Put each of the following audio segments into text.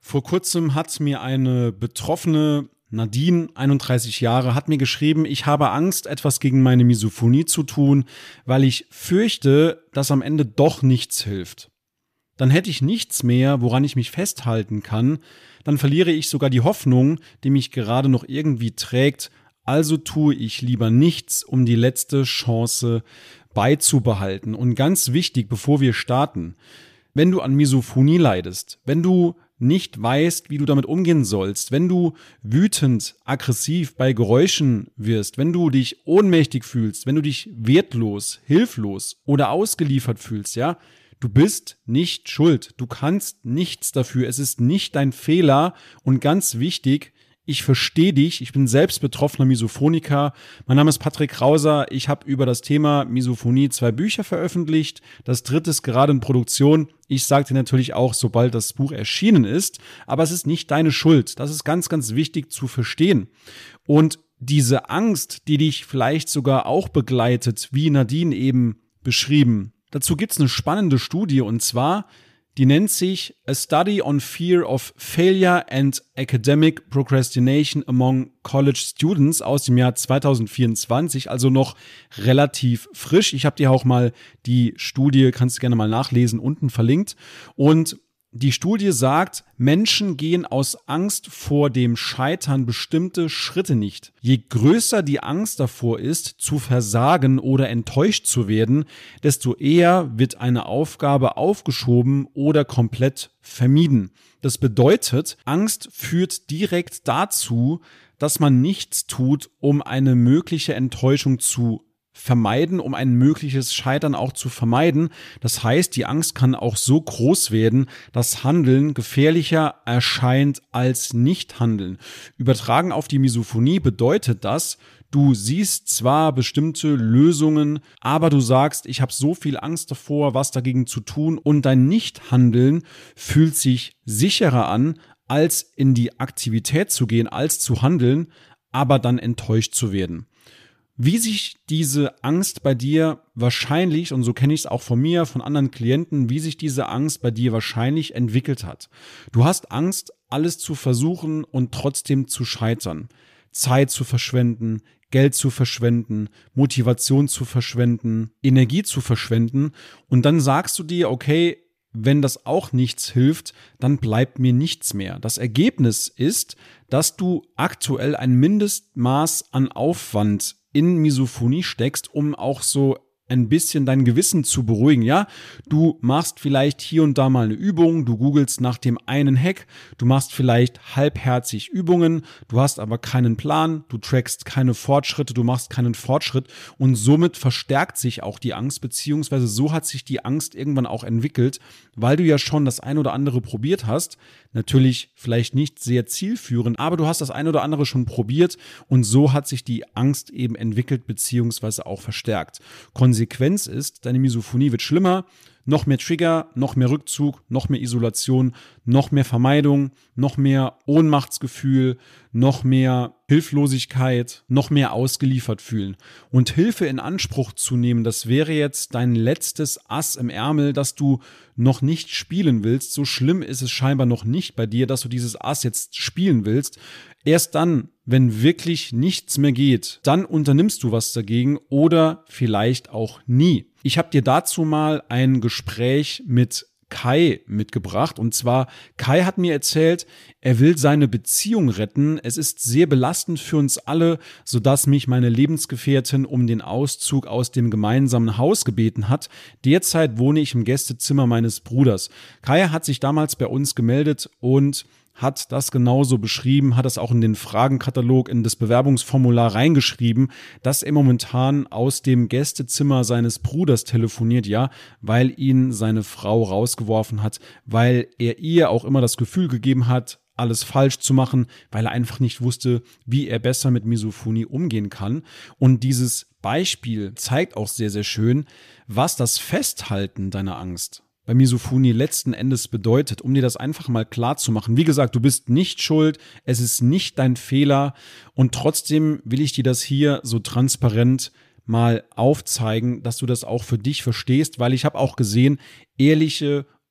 Vor kurzem hat mir eine Betroffene, Nadine, 31 Jahre, hat mir geschrieben, ich habe Angst, etwas gegen meine Misophonie zu tun, weil ich fürchte, dass am Ende doch nichts hilft. Dann hätte ich nichts mehr, woran ich mich festhalten kann, dann verliere ich sogar die Hoffnung, die mich gerade noch irgendwie trägt, also tue ich lieber nichts, um die letzte Chance beizubehalten. Und ganz wichtig, bevor wir starten, wenn du an Misophonie leidest, wenn du nicht weißt, wie du damit umgehen sollst, wenn du wütend, aggressiv bei Geräuschen wirst, wenn du dich ohnmächtig fühlst, wenn du dich wertlos, hilflos oder ausgeliefert fühlst, ja, du bist nicht schuld, du kannst nichts dafür, es ist nicht dein Fehler und ganz wichtig, ich verstehe dich, ich bin selbst betroffener Misophoniker. Mein Name ist Patrick Krauser, ich habe über das Thema Misophonie 2 Bücher veröffentlicht. Das 3. ist gerade in Produktion. Ich sage dir natürlich auch, sobald das Buch erschienen ist, aber es ist nicht deine Schuld. Das ist ganz, ganz wichtig zu verstehen. Und diese Angst, die dich vielleicht sogar auch begleitet, wie Nadine eben beschrieben, dazu gibt es eine spannende Studie und zwar die nennt sich A Study on Fear of Failure and Academic Procrastination Among College Students aus dem Jahr 2024, also noch relativ frisch. Ich habe dir auch mal die Studie, kannst du gerne mal nachlesen, unten verlinkt. Und die Studie sagt, Menschen gehen aus Angst vor dem Scheitern bestimmte Schritte nicht. Je größer die Angst davor ist, zu versagen oder enttäuscht zu werden, desto eher wird eine Aufgabe aufgeschoben oder komplett vermieden. Das bedeutet, Angst führt direkt dazu, dass man nichts tut, um eine mögliche Enttäuschung zu vermeiden, um ein mögliches Scheitern auch zu vermeiden. Das heißt, die Angst kann auch so groß werden, dass Handeln gefährlicher erscheint als Nicht-Handeln. Übertragen auf die Misophonie bedeutet das, du siehst zwar bestimmte Lösungen, aber du sagst, ich habe so viel Angst davor, was dagegen zu tun und dein Nicht-Handeln fühlt sich sicherer an, als in die Aktivität zu gehen, als zu handeln, aber dann enttäuscht zu werden. Wie sich diese Angst bei dir wahrscheinlich, und so kenne ich es auch von mir, von anderen Klienten, wie sich diese Angst bei dir wahrscheinlich entwickelt hat. Du hast Angst, alles zu versuchen und trotzdem zu scheitern. Zeit zu verschwenden, Geld zu verschwenden, Motivation zu verschwenden, Energie zu verschwenden. Und dann sagst du dir, okay, wenn das auch nichts hilft, dann bleibt mir nichts mehr. Das Ergebnis ist, dass du aktuell ein Mindestmaß an Aufwand in Misophonie steckst, um auch so ein bisschen dein Gewissen zu beruhigen, ja? Du machst vielleicht hier und da mal eine Übung, du googelst nach dem einen Hack, du machst vielleicht halbherzig Übungen, du hast aber keinen Plan, du trackst keine Fortschritte, du machst keinen Fortschritt und somit verstärkt sich auch die Angst, beziehungsweise so hat sich die Angst irgendwann auch entwickelt, weil du ja schon das ein oder andere probiert hast, natürlich vielleicht nicht sehr zielführend, aber du hast das ein oder andere schon probiert und so hat sich die Angst eben entwickelt, beziehungsweise auch verstärkt. Konsequenz ist, deine Misophonie wird schlimmer, noch mehr Trigger, noch mehr Rückzug, noch mehr Isolation, noch mehr Vermeidung, noch mehr Ohnmachtsgefühl, noch mehr Hilflosigkeit, noch mehr ausgeliefert fühlen. Und Hilfe in Anspruch zu nehmen, das wäre jetzt dein letztes Ass im Ärmel, das du noch nicht spielen willst. So schlimm ist es scheinbar noch nicht bei dir, dass du dieses Ass jetzt spielen willst. Erst dann, wenn wirklich nichts mehr geht, dann unternimmst du was dagegen oder vielleicht auch nie. Ich habe dir dazu mal ein Gespräch mit Kai mitgebracht. Und zwar, Kai hat mir erzählt, er will seine Beziehung retten. Es ist sehr belastend für uns alle, sodass mich meine Lebensgefährtin um den Auszug aus dem gemeinsamen Haus gebeten hat. Derzeit wohne ich im Gästezimmer meines Bruders. Kai hat sich damals bei uns gemeldet und hat das genauso beschrieben, hat es auch in den Fragenkatalog, in das Bewerbungsformular reingeschrieben, dass er momentan aus dem Gästezimmer seines Bruders telefoniert, ja, weil ihn seine Frau rausgeworfen hat, weil er ihr auch immer das Gefühl gegeben hat, alles falsch zu machen, weil er einfach nicht wusste, wie er besser mit Misophonie umgehen kann. Und dieses Beispiel zeigt auch sehr, sehr schön, was das Festhalten deiner Angst bei Misophonie letzten Endes bedeutet, um dir das einfach mal klar zu machen. Wie gesagt, du bist nicht schuld, es ist nicht dein Fehler und trotzdem will ich dir das hier so transparent mal aufzeigen, dass du das auch für dich verstehst, weil ich habe auch gesehen, ehrliche,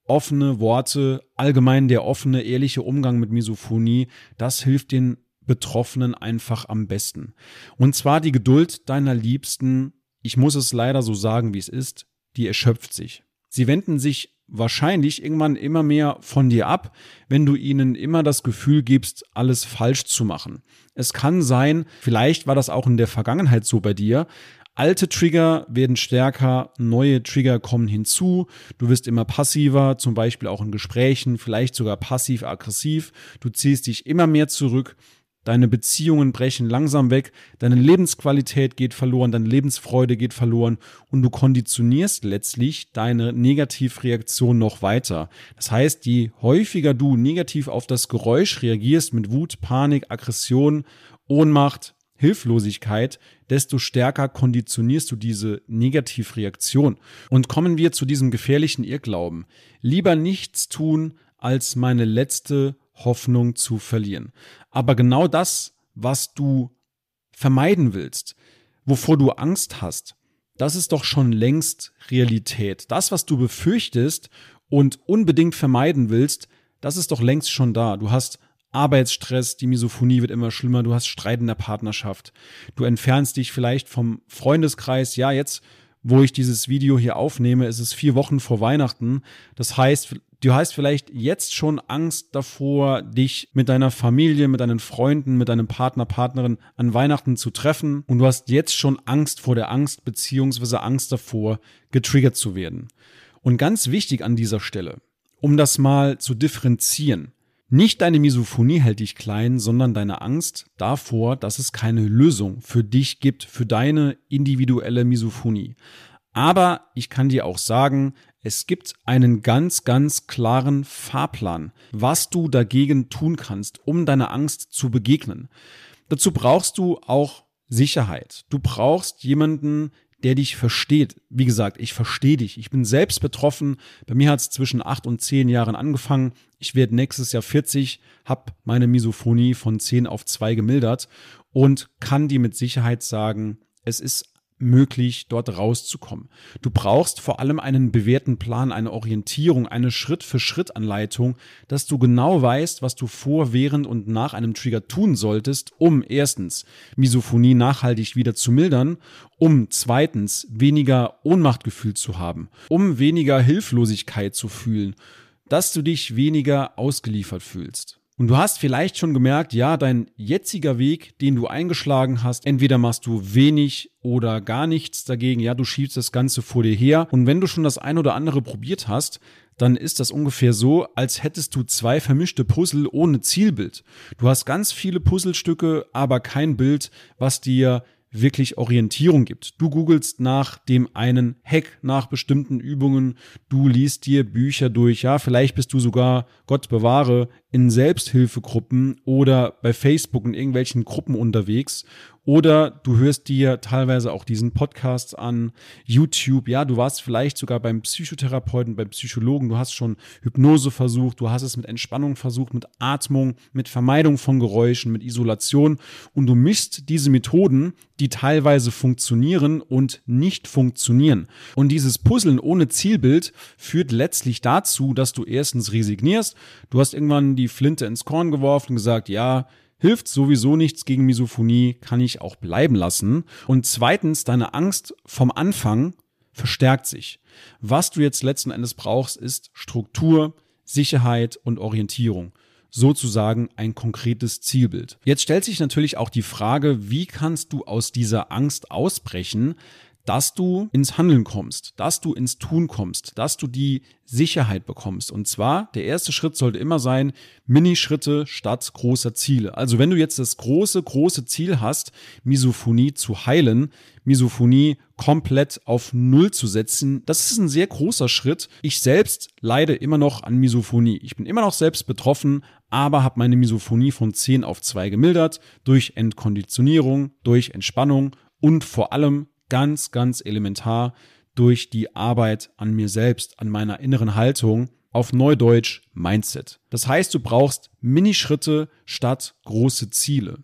offene Worte, allgemein der offene, ehrliche Umgang mit Misophonie, das hilft den Betroffenen einfach am besten. Und zwar die Geduld deiner Liebsten, ich muss es leider so sagen, wie es ist, die erschöpft sich. Sie wenden sich wahrscheinlich irgendwann immer mehr von dir ab, wenn du ihnen immer das Gefühl gibst, alles falsch zu machen. Es kann sein, vielleicht war das auch in der Vergangenheit so bei dir, alte Trigger werden stärker, neue Trigger kommen hinzu, du wirst immer passiver, zum Beispiel auch in Gesprächen, vielleicht sogar passiv-aggressiv, du ziehst dich immer mehr zurück, deine Beziehungen brechen langsam weg, deine Lebensqualität geht verloren, deine Lebensfreude geht verloren und du konditionierst letztlich deine Negativreaktion noch weiter. Das heißt, je häufiger du negativ auf das Geräusch reagierst mit Wut, Panik, Aggression, Ohnmacht, Hilflosigkeit, desto stärker konditionierst du diese Negativreaktion. Und kommen wir zu diesem gefährlichen Irrglauben. Lieber nichts tun, als meine letzte Hoffnung zu verlieren. Aber genau das, was du vermeiden willst, wovor du Angst hast, das ist doch schon längst Realität. Das, was du befürchtest und unbedingt vermeiden willst, das ist doch längst schon da. Du hast Arbeitsstress, die Misophonie wird immer schlimmer, du hast Streit in der Partnerschaft, du entfernst dich vielleicht vom Freundeskreis, ja, jetzt, wo ich dieses Video hier aufnehme, ist es 4 Wochen vor Weihnachten, das heißt, du hast vielleicht jetzt schon Angst davor, dich mit deiner Familie, mit deinen Freunden, mit deinem Partner, Partnerin an Weihnachten zu treffen und du hast jetzt schon Angst vor der Angst beziehungsweise Angst davor, getriggert zu werden. Und ganz wichtig an dieser Stelle, um das mal zu differenzieren, nicht deine Misophonie hält dich klein, sondern deine Angst davor, dass es keine Lösung für dich gibt, für deine individuelle Misophonie. Aber ich kann dir auch sagen, es gibt einen ganz, ganz klaren Fahrplan, was du dagegen tun kannst, um deiner Angst zu begegnen. Dazu brauchst du auch Sicherheit. Du brauchst jemanden, der dich versteht. Wie gesagt, ich verstehe dich. Ich bin selbst betroffen. Bei mir hat es zwischen 8 und 10 Jahren angefangen. Ich werde nächstes Jahr 40, habe meine Misophonie von 10 auf 2 gemildert und kann dir mit Sicherheit sagen, es ist möglich, dort rauszukommen. Du brauchst vor allem einen bewährten Plan, eine Orientierung, eine Schritt-für-Schritt-Anleitung, dass du genau weißt, was du vor, während und nach einem Trigger tun solltest, um erstens Misophonie nachhaltig wieder zu mildern, um zweitens weniger Ohnmachtgefühl zu haben, um weniger Hilflosigkeit zu fühlen, dass du dich weniger ausgeliefert fühlst. Und du hast vielleicht schon gemerkt, ja, dein jetziger Weg, den du eingeschlagen hast, entweder machst du wenig oder gar nichts dagegen, ja, du schiebst das Ganze vor dir her. Und wenn du schon das ein oder andere probiert hast, dann ist das ungefähr so, als hättest du 2 vermischte Puzzle ohne Zielbild. Du hast ganz viele Puzzlestücke, aber kein Bild, was dir wirklich Orientierung gibt. Du googelst nach dem einen Hack, nach bestimmten Übungen, du liest dir Bücher durch, ja, vielleicht bist du sogar, Gott bewahre, in Selbsthilfegruppen oder bei Facebook in irgendwelchen Gruppen unterwegs oder du hörst dir teilweise auch diesen Podcast an, YouTube, ja, du warst vielleicht sogar beim Psychotherapeuten, beim Psychologen, du hast schon Hypnose versucht, du hast es mit Entspannung versucht, mit Atmung, mit Vermeidung von Geräuschen, mit Isolation und du mischst diese Methoden, die teilweise funktionieren und nicht funktionieren. Und dieses Puzzeln ohne Zielbild führt letztlich dazu, dass du erstens resignierst, du hast irgendwann die Flinte ins Korn geworfen und gesagt, ja, hilft sowieso nichts gegen Misophonie, kann ich auch bleiben lassen. Und zweitens, deine Angst vom Anfang verstärkt sich. Was du jetzt letzten Endes brauchst, ist Struktur, Sicherheit und Orientierung. Sozusagen ein konkretes Zielbild. Jetzt stellt sich natürlich auch die Frage, wie kannst du aus dieser Angst ausbrechen, dass du ins Handeln kommst, dass du ins Tun kommst, dass du die Sicherheit bekommst. Und zwar, der erste Schritt sollte immer sein, Minischritte statt großer Ziele. Also wenn du jetzt das große Ziel hast, Misophonie zu heilen, Misophonie komplett auf Null zu setzen, das ist ein sehr großer Schritt. Ich selbst leide immer noch an Misophonie. Ich bin immer noch selbst betroffen, aber habe meine Misophonie von 10 auf 2 gemildert durch Entkonditionierung, durch Entspannung und vor allem ganz, ganz elementar durch die Arbeit an mir selbst, an meiner inneren Haltung, auf Neudeutsch Mindset. Das heißt, du brauchst Minischritte statt große Ziele.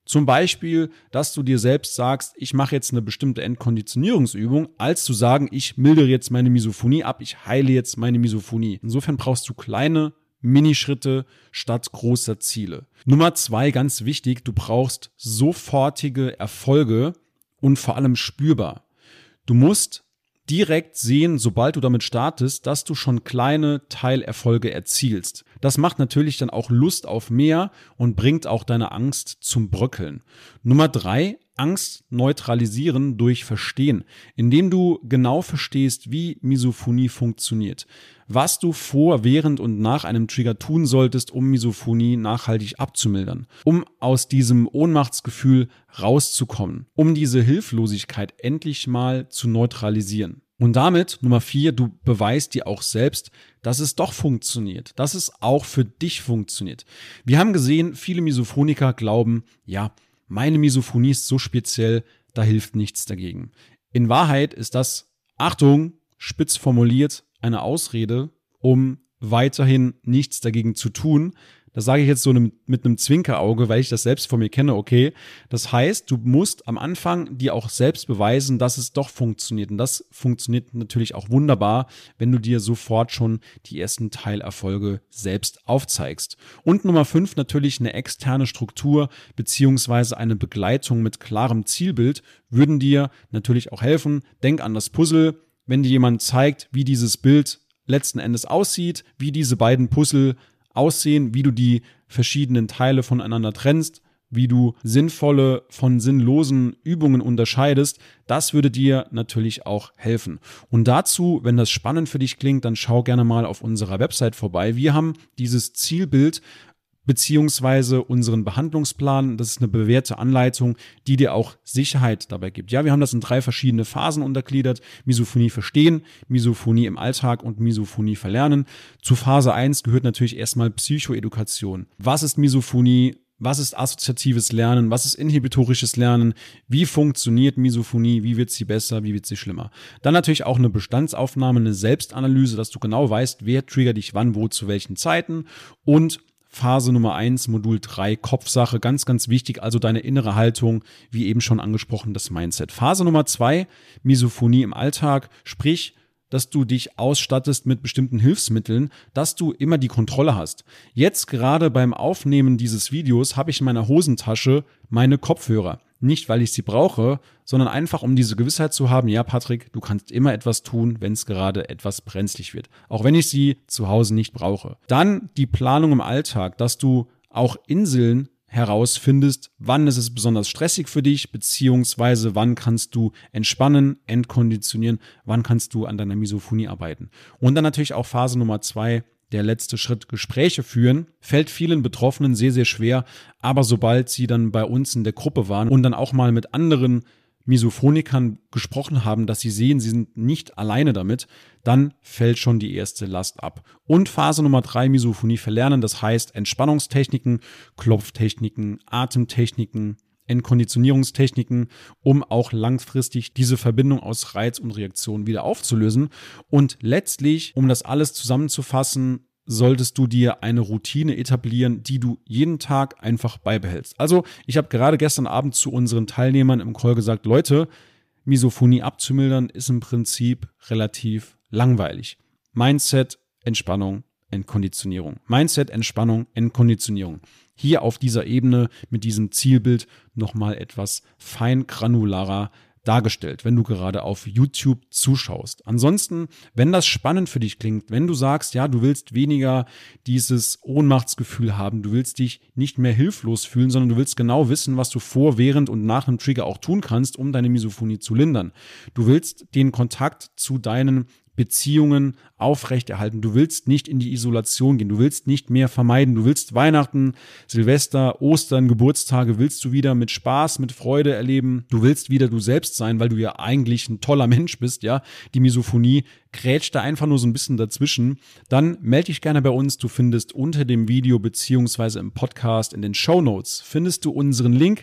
Zum Beispiel, dass du dir selbst sagst, ich mache jetzt eine bestimmte Entkonditionierungsübung, als zu sagen, ich mildere jetzt meine Misophonie ab, ich heile jetzt meine Misophonie. Insofern brauchst du kleine Minischritte statt großer Ziele. Nummer 2, ganz wichtig, du brauchst sofortige Erfolge und vor allem spürbar. Du musst direkt sehen, sobald du damit startest, dass du schon kleine Teilerfolge erzielst. Das macht natürlich dann auch Lust auf mehr und bringt auch deine Angst zum Bröckeln. Nummer 3, Angst neutralisieren durch Verstehen, indem du genau verstehst, wie Misophonie funktioniert, was du vor, während und nach einem Trigger tun solltest, um Misophonie nachhaltig abzumildern, um aus diesem Ohnmachtsgefühl rauszukommen, um diese Hilflosigkeit endlich mal zu neutralisieren. Und damit, Nummer 4, du beweist dir auch selbst, dass es doch funktioniert, dass es auch für dich funktioniert. Wir haben gesehen, viele Misophoniker glauben, ja, meine Misophonie ist so speziell, da hilft nichts dagegen. In Wahrheit ist das, Achtung, spitz formuliert, eine Ausrede, um weiterhin nichts dagegen zu tun. Das sage ich jetzt so mit einem Zwinkerauge, weil ich das selbst von mir kenne, okay. Das heißt, du musst am Anfang dir auch selbst beweisen, dass es doch funktioniert. Und das funktioniert natürlich auch wunderbar, wenn du dir sofort schon die ersten Teilerfolge selbst aufzeigst. Und Nummer 5, natürlich eine externe Struktur beziehungsweise eine Begleitung mit klarem Zielbild würden dir natürlich auch helfen. Denk an das Puzzle. Wenn dir jemand zeigt, wie dieses Bild letzten Endes aussieht, wie diese beiden Puzzle aussehen, wie du die verschiedenen Teile voneinander trennst, wie du sinnvolle von sinnlosen Übungen unterscheidest, das würde dir natürlich auch helfen. Und dazu, wenn das spannend für dich klingt, dann schau gerne mal auf unserer Website vorbei. Wir haben dieses Zielbild beziehungsweise unseren Behandlungsplan. Das ist eine bewährte Anleitung, die dir auch Sicherheit dabei gibt. Ja, wir haben das in 3 verschiedene Phasen untergliedert. Misophonie verstehen, Misophonie im Alltag und Misophonie verlernen. Zu Phase 1 gehört natürlich erstmal Psychoedukation. Was ist Misophonie? Was ist assoziatives Lernen? Was ist inhibitorisches Lernen? Wie funktioniert Misophonie? Wie wird sie besser? Wie wird sie schlimmer? Dann natürlich auch eine Bestandsaufnahme, eine Selbstanalyse, dass du genau weißt, wer triggert dich wann, wo, zu welchen Zeiten. Und Phase Nummer 1, Modul 3, Kopfsache, ganz, ganz wichtig, also deine innere Haltung, wie eben schon angesprochen, das Mindset. Phase Nummer 2, Misophonie im Alltag, sprich, dass du dich ausstattest mit bestimmten Hilfsmitteln, dass du immer die Kontrolle hast. Jetzt gerade beim Aufnehmen dieses Videos habe ich in meiner Hosentasche meine Kopfhörer. Nicht, weil ich sie brauche, sondern einfach, um diese Gewissheit zu haben, ja, Patrick, du kannst immer etwas tun, wenn es gerade etwas brenzlig wird. Auch wenn ich sie zu Hause nicht brauche. Dann die Planung im Alltag, dass du auch Inseln herausfindest, wann ist es besonders stressig für dich, beziehungsweise wann kannst du entspannen, entkonditionieren, wann kannst du an deiner Misophonie arbeiten. Und dann natürlich auch Phase Nummer 2, der letzte Schritt, Gespräche führen, fällt vielen Betroffenen sehr, sehr schwer. Aber sobald sie dann bei uns in der Gruppe waren und dann auch mal mit anderen Misophonikern gesprochen haben, dass sie sehen, sie sind nicht alleine damit, dann fällt schon die erste Last ab. Und Phase Nummer 3, Misophonie verlernen, das heißt Entspannungstechniken, Klopftechniken, Atemtechniken, Entkonditionierungstechniken, um auch langfristig diese Verbindung aus Reiz und Reaktion wieder aufzulösen. Und letztlich, um das alles zusammenzufassen, solltest du dir eine Routine etablieren, die du jeden Tag einfach beibehältst. Also, ich habe gerade gestern Abend zu unseren Teilnehmern im Call gesagt, Leute, Misophonie abzumildern ist im Prinzip relativ langweilig. Mindset, Entspannung, Entkonditionierung. Mindset, Entspannung, Entkonditionierung. Hier auf dieser Ebene mit diesem Zielbild nochmal etwas feingranularer dargestellt, wenn du gerade auf YouTube zuschaust. Ansonsten, wenn das spannend für dich klingt, wenn du sagst, ja, du willst weniger dieses Ohnmachtsgefühl haben, du willst dich nicht mehr hilflos fühlen, sondern du willst genau wissen, was du vor, während und nach einem Trigger auch tun kannst, um deine Misophonie zu lindern. Du willst den Kontakt zu deinen Beziehungen aufrechterhalten. Du willst nicht in die Isolation gehen. Du willst nicht mehr vermeiden. Du willst Weihnachten, Silvester, Ostern, Geburtstage willst du wieder mit Spaß, mit Freude erleben. Du willst wieder du selbst sein, weil du ja eigentlich ein toller Mensch bist, ja. Die Misophonie grätscht da einfach nur so ein bisschen dazwischen. Dann melde dich gerne bei uns. Du findest unter dem Video beziehungsweise im Podcast in den Shownotes findest du unseren Link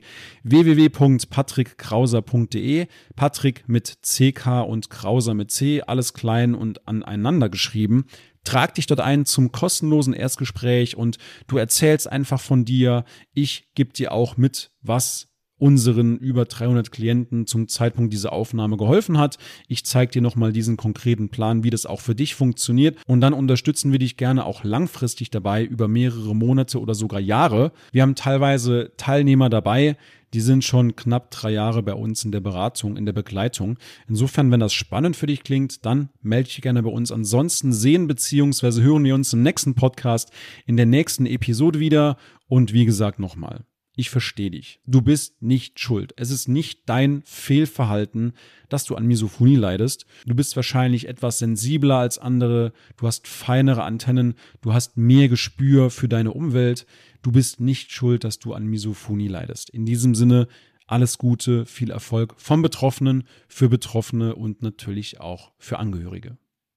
www.patrickkrauser.de. Patrick mit CK und Krauser mit C, alles klein und aneinander geschrieben. trag dich dort ein zum kostenlosen Erstgespräch und du erzählst einfach von dir. Ich gebe dir auch mit, was unseren über 300 Klienten zum Zeitpunkt dieser Aufnahme geholfen hat. Ich zeige dir nochmal diesen konkreten Plan, wie das auch für dich funktioniert. Und dann unterstützen wir dich gerne auch langfristig dabei über mehrere Monate oder sogar Jahre. Wir haben teilweise Teilnehmer dabei, die sind schon knapp 3 Jahre bei uns in der Beratung, in der Begleitung. Insofern, wenn das spannend für dich klingt, dann melde dich gerne bei uns. Ansonsten sehen bzw. hören wir uns im nächsten Podcast, in der nächsten Episode wieder. Und wie gesagt nochmal, ich verstehe dich. Du bist nicht schuld. Es ist nicht dein Fehlverhalten, dass du an Misophonie leidest. Du bist wahrscheinlich etwas sensibler als andere. Du hast feinere Antennen. Du hast mehr Gespür für deine Umwelt. Du bist nicht schuld, dass du an Misophonie leidest. In diesem Sinne, alles Gute, viel Erfolg vom Betroffenen, für Betroffene und natürlich auch für Angehörige.